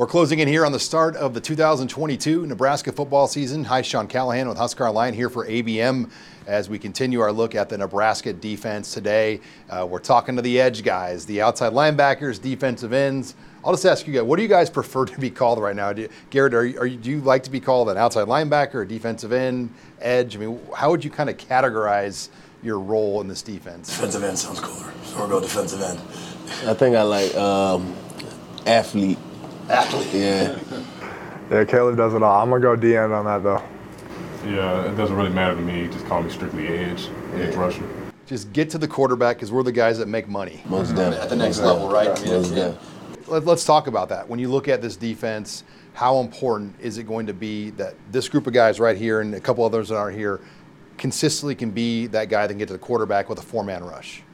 We're closing in here on the start of the 2022 Nebraska football season. Hi, Sean Callahan with Husker Online here for ABM as we continue our look at the Nebraska defense today. We're talking to the edge guys, the outside linebackers, defensive ends. I'll just ask you guys, what do you guys prefer to be called right now? Garrett, do you like to be called an outside linebacker, a defensive end, edge? I mean, how would you kind of categorize your role in this defense? Defensive end sounds cooler, so we'll go defensive end. I think I like athlete. Athlete. Yeah. Yeah, Caleb does it all. I'm going to go D-end on that, though. Yeah, it doesn't really matter to me. Just call me strictly edge rusher. Just get to the quarterback because we're the guys that make money. Most definitely. At the next level, right? Most definitely. Let's talk about that. When you look at this defense, how important is it going to be that this group of guys right here and a couple others that aren't here consistently can be that guy that can get to the quarterback with a four-man rush?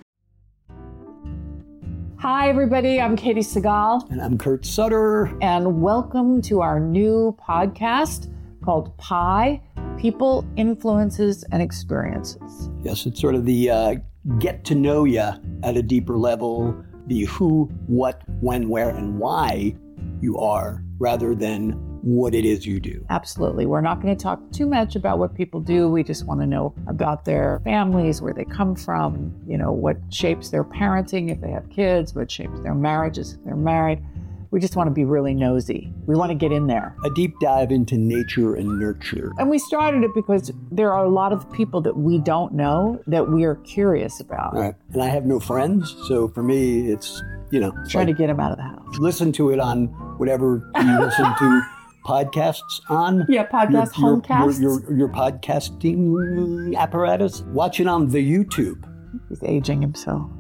Hi, everybody. I'm Katie Segal. And I'm Kurt Sutter. And welcome to our new podcast called PIE, People, Influences, and Experiences. Yes, it's sort of the get to know you at a deeper level, the who, what, when, where, and why you are, rather than what it is you do. Absolutely. We're not going to talk too much about what people do. We just want to know about their families, where they come from, what shapes their parenting if they have kids, what shapes their marriages if they're married. We just want to be really nosy. We want to get in there. A deep dive into nature and nurture. And we started it because there are a lot of people that we don't know that we are curious about. Right. And I have no friends, so for me, it's, trying to get them out of the house. Listen to it on whatever you listen to podcasts on. Yeah, podcast, homecasts. Your podcasting apparatus. Watch it on the YouTube. He's aging himself.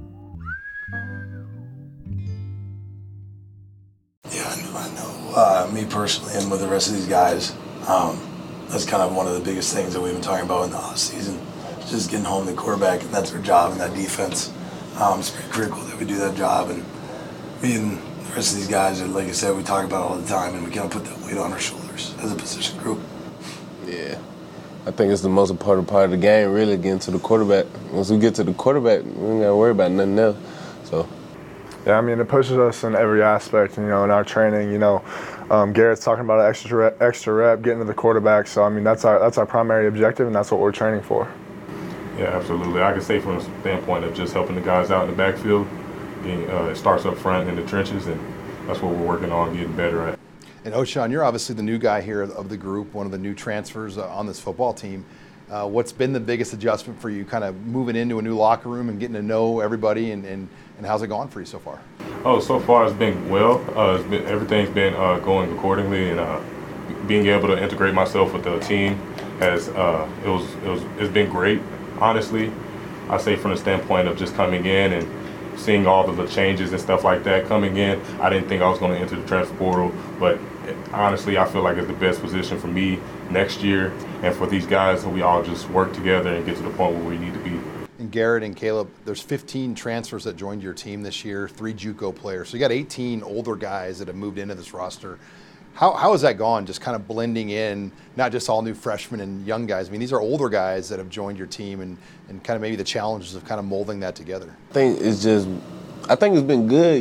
Yeah, I know. Me personally and with the rest of these guys, that's kind of one of the biggest things that we've been talking about in the off season. Just getting home to the quarterback, and that's our job in that defense. It's pretty critical that we do that job, and me and the rest of these guys, like I said, we talk about it all the time, and we kind of put that weight on our shoulders as a position group. Yeah. I think it's the most important part of the game, really, getting to the quarterback. Once we get to the quarterback, we don't got to worry about nothing else. So. Yeah, I mean, it pushes us in every aspect, in our training, Garrett's talking about an extra rep, getting to the quarterback. So, I mean, that's our primary objective, and that's what we're training for. Yeah, absolutely. I can say from a standpoint of just helping the guys out in the backfield, it starts up front in the trenches, and that's what we're working on getting better at. And O'Shawn, you're obviously the new guy here of the group, one of the new transfers on this football team. What's been the biggest adjustment for you, kind of moving into a new locker room and getting to know everybody, and how's it gone for you so far? Oh, so far it's been well. Everything's been going accordingly, and being able to integrate myself with the team has it's been great. Honestly, I say from the standpoint of just coming in and seeing all of the changes and stuff like that coming in, I didn't think I was going to enter the transfer portal, but honestly, I feel like it's the best position for me next year and for these guys, so we all just work together and get to the point where we need to be. And Garrett and Caleb, there's 15 transfers that joined your team this year, 3 JUCO players. So you got 18 older guys that have moved into this roster. How has that gone, just kind of blending in, not just all new freshmen and young guys? I mean, these are older guys that have joined your team and kind of maybe the challenges of kind of molding that together. I think it's been good,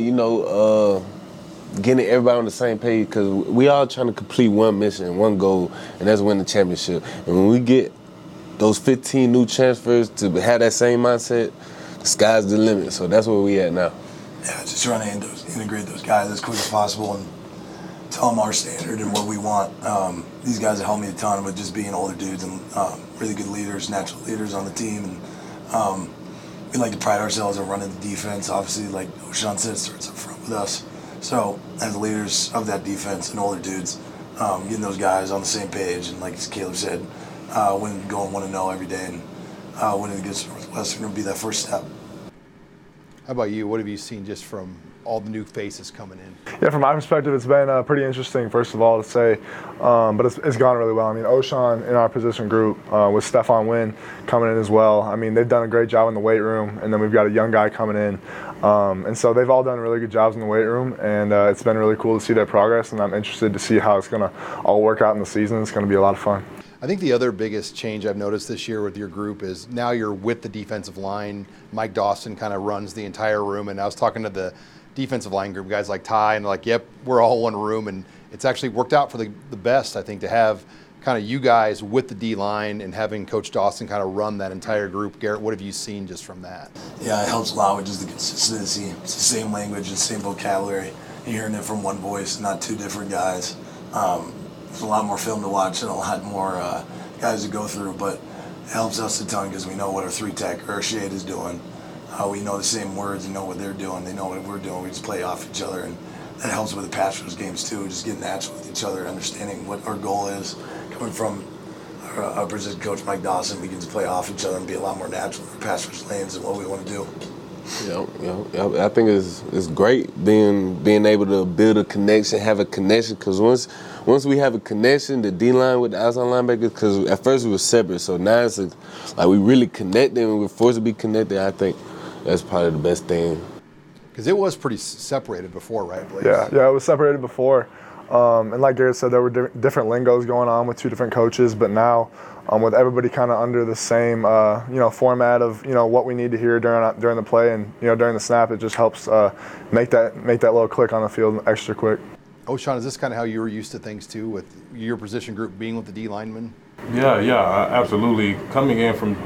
getting everybody on the same page, because we all trying to complete one mission, one goal, and that's win the championship. And when we get those 15 new transfers to have that same mindset, the sky's the limit. So that's where we at now. Yeah, just trying to integrate those guys as quick as possible and tell them our standard and what we want. These guys have helped me a ton with just being older dudes and really good leaders, natural leaders on the team. And we like to pride ourselves on running the defense. Obviously, like O'Shawn said, it starts up front with us. So as leaders of that defense and older dudes, getting those guys on the same page, and like Caleb said, going 1-0 every day, and winning against Northwestern would be that first step. How about you? What have you seen just from all the new faces coming in? Yeah, from my perspective, it's been pretty interesting, first of all, to say, but it's gone really well. I mean, O'Shawn in our position group with Stephon Wynn coming in as well. I mean, they've done a great job in the weight room, and then we've got a young guy coming in And so they've all done really good jobs in the weight room, and it's been really cool to see their progress, and I'm interested to see how it's going to all work out in the season. It's going to be a lot of fun. I think the other biggest change I've noticed this year with your group is now you're with the defensive line. Mike Dawson kind of runs the entire room, and I was talking to the defensive line group, guys like Ty, and they're like, yep, we're all one room, and it's actually worked out for the best, I think, to have kind of you guys with the D-line and having Coach Dawson kind of run that entire group. Garrett, what have you seen just from that? Yeah, it helps a lot with just the consistency. It's the same language, the same vocabulary. You're hearing it from one voice, not two different guys. There's a lot more film to watch and a lot more guys to go through, but it helps us a ton because we know what our three-tech or shade is doing. We know the same words, we know what they're doing, they know what we're doing. We just play off each other, and that helps with the pass rush games too, just getting natural with each other, understanding what our goal is. Coming from our position coach, Mike Dawson, we can just play off each other and be a lot more natural in our pass rush lanes and what we want to do. Yeah, I think it's great being able to build a connection, have a connection, because once we have a connection, the D-line with the outside linebackers, because at first we were separate, so now it's like we really connected and we're forced to be connected. I think that's probably the best thing. Because it was pretty separated before, right, Blaze? Yeah, it was separated before. And like Garrett said, there were different lingos going on with two different coaches, but now with everybody kind of under the same format of what we need to hear during the play and during the snap, it just helps make that little click on the field extra quick. O'Shawn, is this kind of how you were used to things too, with your position group being with the D linemen? Yeah, absolutely. Coming in from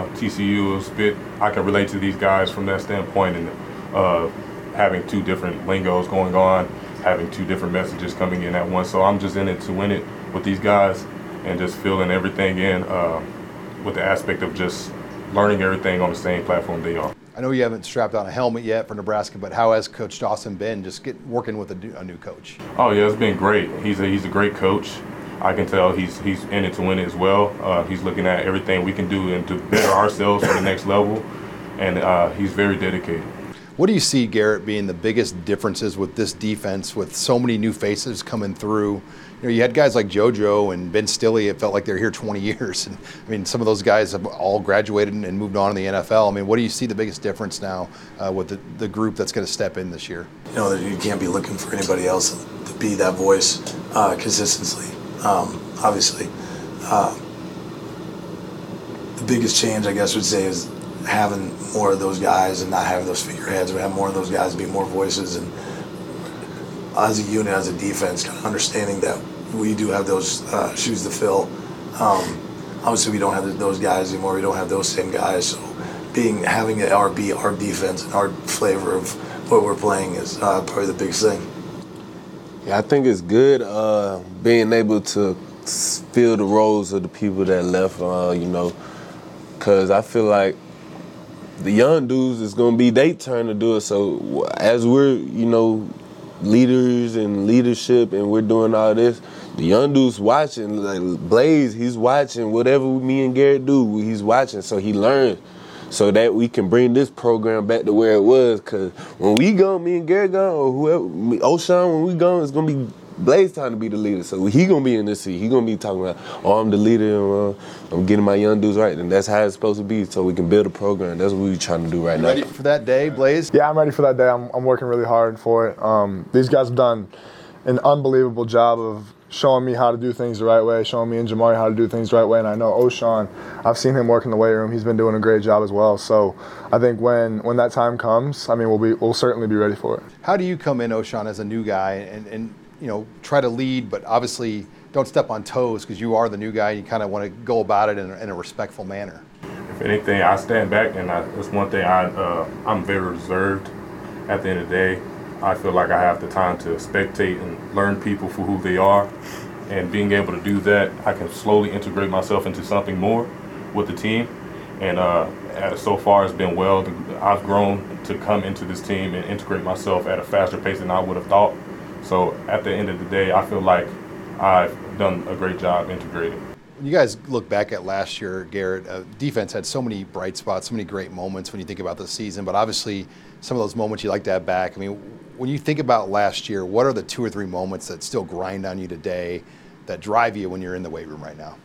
TCU, I can relate to these guys from that standpoint, and having two different lingos going on, having two different messages coming in at once. So I'm just in it to win it with these guys and just filling everything in with the aspect of just learning everything on the same platform they are. I know you haven't strapped on a helmet yet for Nebraska, but how has Coach Dawson been just working with a new coach? Oh yeah, it's been great. He's a great coach. I can tell he's in it to win it as well. He's looking at everything we can do and to better ourselves for the next level, and he's very dedicated. What do you see, Garrett, being the biggest differences with this defense with so many new faces coming through? You had guys like JoJo and Ben Stille. It felt like they're here 20 years. And I mean, some of those guys have all graduated and moved on in the NFL. I mean, what do you see the biggest difference now with the group that's going to step in this year? You can't be looking for anybody else to be that voice consistently. Obviously, the biggest change, I guess, would say is having more of those guys and not having those figureheads. We have more of those guys be more voices, and as a unit, as a defense, kind of understanding that we do have those shoes to fill. Obviously, we don't have those guys anymore. We don't have those same guys. So having it our defense and our flavor of what we're playing is probably the biggest thing. Yeah, I think it's good being able to fill the roles of the people that left, because I feel like the young dudes, it's going to be their turn to do it. So as we're, leaders and leadership and we're doing all this, the young dude's watching. Like Blaze, he's watching whatever me and Garrett do, he's watching. So he learns so that we can bring this program back to where it was. Because when we go, me and Garrett go, or whoever, O'Shawn, when we go, it's going to be Blaze time to be the leader. So he going to be in this seat. He going to be talking about, I'm the leader, and I'm getting my young dudes right. And that's how it's supposed to be, so we can build a program. That's what we're trying to do right now. Ready for that day, Blaze? Yeah, I'm ready for that day. I'm working really hard for it. These guys have done an unbelievable job of showing me how to do things the right way, showing me and Jamari how to do things the right way. And I know O'Shawn, I've seen him work in the weight room. He's been doing a great job as well. So I think when that time comes, we'll certainly be ready for it. How do you come in, O'Shawn, as a new guy and try to lead, but obviously don't step on toes because you are the new guy. You kind of want to go about it in a respectful manner. If anything, I stand back, and that's one thing I'm very reserved. At the end of the day, I feel like I have the time to spectate and learn people for who they are, and being able to do that, I can slowly integrate myself into something more with the team. And so far, it's been well. I've grown to come into this team and integrate myself at a faster pace than I would have thought. So at the end of the day, I feel like I've done a great job integrating. When you guys look back at last year, Garrett, defense had so many bright spots, so many great moments when you think about the season, but obviously some of those moments you like to have back. I mean, when you think about last year, what are the 2 or 3 moments that still grind on you today that drive you when you're in the weight room right now?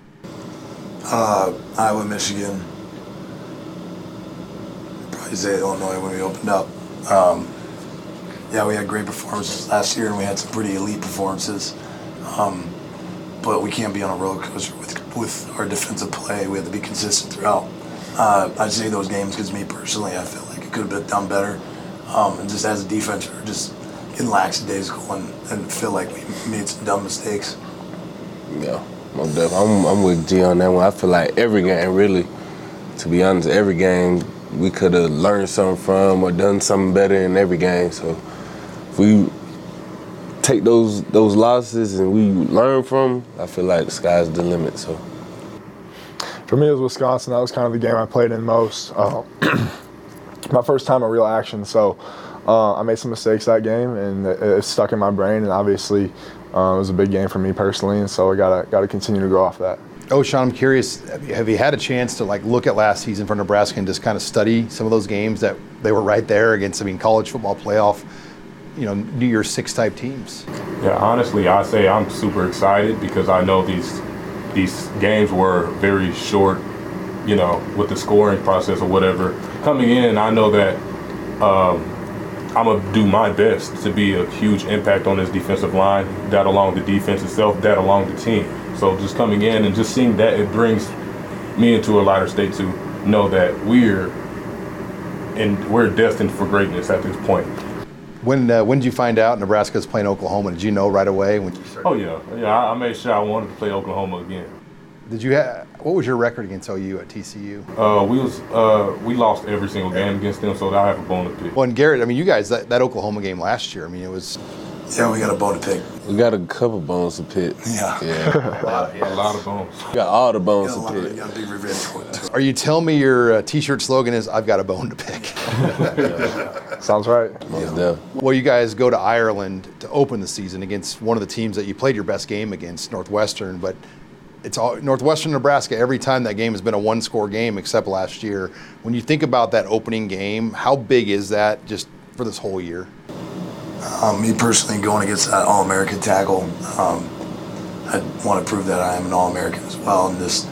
Iowa, Michigan. I'd probably say Illinois when we opened up. Yeah, we had great performances last year, and we had some pretty elite performances. But we can't be on a roller coaster with our defensive play. We have to be consistent throughout. I'd say those games, because me personally, I feel like it could have been done better. And just as a defense, we're just getting lackadaisical and feel like we made some dumb mistakes. Yeah, most definitely. I'm with G on that one. I feel like every game, really, to be honest, every game we could have learned something from or done something better in every game. So if we take those losses and we learn from them, I feel like the sky's the limit. So for me, it was Wisconsin. That was kind of the game I played in most. My first time in real action, so I made some mistakes that game, and it stuck in my brain. And obviously, it was a big game for me personally, and so I gotta continue to grow off that. Oh, Sean, I'm curious, have you had a chance to look at last season for Nebraska and just kind of study some of those games that they were right there against, college football playoff, New Year's Six type teams? Yeah, honestly, I say I'm super excited because I know these games were very short, with the scoring process or whatever. Coming in, I know that I'm going to do my best to be a huge impact on this defensive line, that along the defense itself, that along the team. So just coming in and just seeing that, it brings me into a lighter state to know that we're destined for greatness at this point. When did you find out Nebraska's playing Oklahoma? Did you know right away when you started? Oh yeah. I made sure I wanted to play Oklahoma again. What was your record against OU at TCU? We lost every single game against them, so I have a bone to pick. Well, and Garrett, you guys, that Oklahoma game last year, it was. Yeah, we got a bone to pick. We got a couple bones to pick. Yeah. A lot of bones. We got all the bones to We pick. got a big revenge for it, too. Are you telling me your T-shirt slogan is "I've got a bone to pick"? Sounds right. Most definitely. Well, you guys go to Ireland to open the season against one of the teams that you played your best game against, Northwestern, but it's all Northwestern Nebraska. Every time that game has been a one-score game except last year. When you think about that opening game, how big is that just for this whole year? Me personally, going against that All-American tackle, I want to prove that I am an All-American as well, and just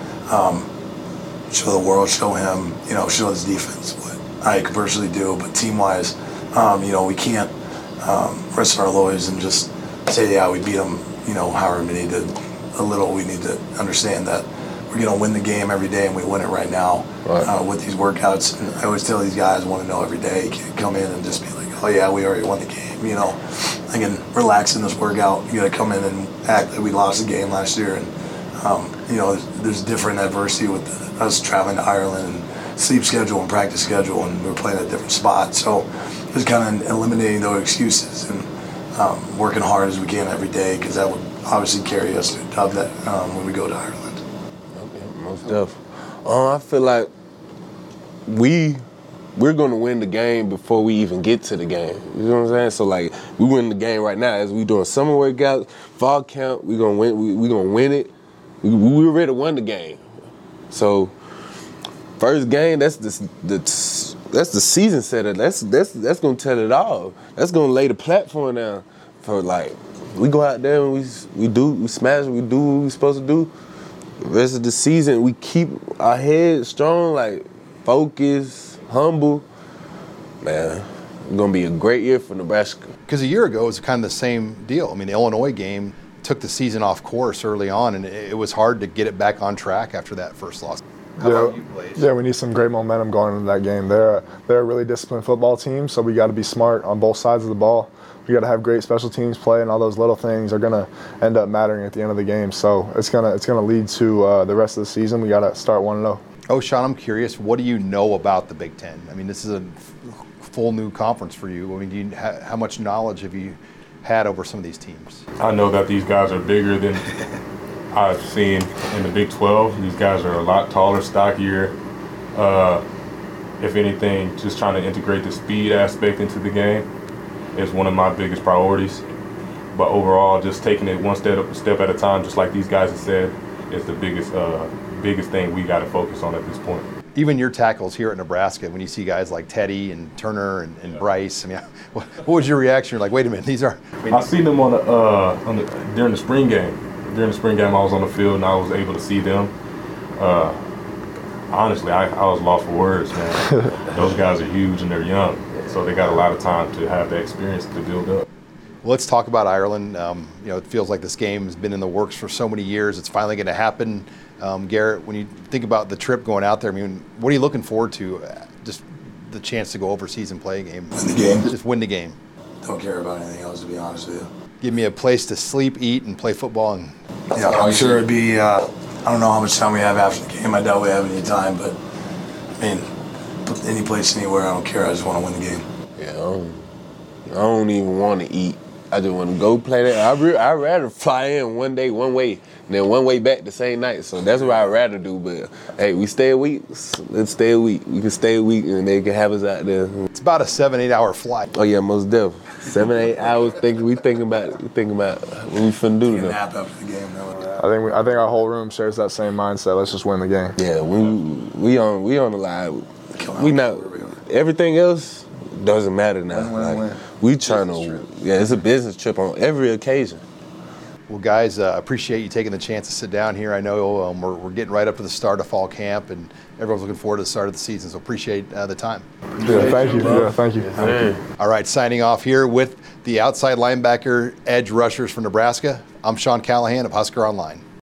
show the world, show him, show his defense what I can personally do. But team-wise, we can't rest on our laurels and just say, yeah, we beat them, however many did. We need to understand that we're going to win the game every day, and we win it right now with these workouts. And I always tell these guys, want to know every day. You can't come in and just be like, oh yeah, we already won the game. I can relax in this workout. You got to come in and act like we lost the game last year. And there's different adversity with us traveling to Ireland and sleep schedule and practice schedule, and we're playing at different spots. So just kind of eliminating those excuses and working hard as we can every day, because that would obviously carry us to a dub that when we go to Ireland. Okay, most definitely. I feel like we're going to win the game before we even get to the game. You know what I'm saying? So, we win the game right now as we doing summer workouts, fall camp. We're going to win. We're going to win it. We already won the game. So, first game, that's the season setter. That's going to tell it all. That's going to lay the platform down for, we go out there and we smash, we do what we're supposed to do. The rest of the season, we keep our head strong, focus, humble. Man, it's going to be a great year for Nebraska. Because a year ago, it was kind of the same deal. The Illinois game took the season off course early on, and it was hard to get it back on track after that first loss. How about you, Blaze? Yeah, we need some great momentum going into that game. They're a really disciplined football team, so we got to be smart on both sides of the ball. We got to have great special teams play, and all those little things are going to end up mattering at the end of the game. So it's gonna lead to the rest of the season. We got to start 1-0. Oh, Sean, I'm curious. What do you know about the Big Ten? This is a full new conference for you. How much knowledge have you had over some of these teams? I know that these guys are bigger than I've seen in the Big 12. These guys are a lot taller, stockier. If anything, just trying to integrate the speed aspect into the game is one of my biggest priorities. But overall, just taking it one step at a time, just like these guys have said, is the biggest thing we got to focus on at this point. Even your tackles here at Nebraska, when you see guys like Teddy and Turner and Bryce, what was your reaction? You're like, wait a minute, these are. I seen them during the spring game. During the spring game, I was on the field and I was able to see them. Honestly, I was lost for words, man. Those guys are huge and they're young. So they got a lot of time to have that experience to build up. Well, let's talk about Ireland. It feels like this game has been in the works for so many years. It's finally going to happen. Garrett, when you think about the trip going out there, what are you looking forward to? Just the chance to go overseas and play a game. Win the game. Just win the game. Don't care about anything else, to be honest with you. Give me a place to sleep, eat, and play football. And yeah, I'm sure it'd be. I don't know how much time we have after the game. I doubt we have any time, but any place, anywhere, I don't care. I just want to win the game. Yeah, I don't even want to eat. I just want to go play that. I'd rather fly in one day, one way, and then one way back the same night. So that's what I'd rather do. But hey, we stay a week. Let's stay a week. We can stay a week, and they can have us out there. It's about a 7-8 hour flight. Oh yeah, most definitely. 7-8 hours. We thinking about what we finna do to them. Nap after the game. I think our whole room shares that same mindset. Let's just win the game. Yeah, we on the line. We not everything else doesn't matter now. We trying to. Yeah, it's a business trip on every occasion. Well, guys, appreciate you taking the chance to sit down here. I know we're getting right up to the start of fall camp, and everyone's looking forward to the start of the season. So appreciate the time. Yeah, thank you. Yeah, thank you. All right, signing off here with the outside linebacker edge rushers from Nebraska. I'm Sean Callahan of Husker Online.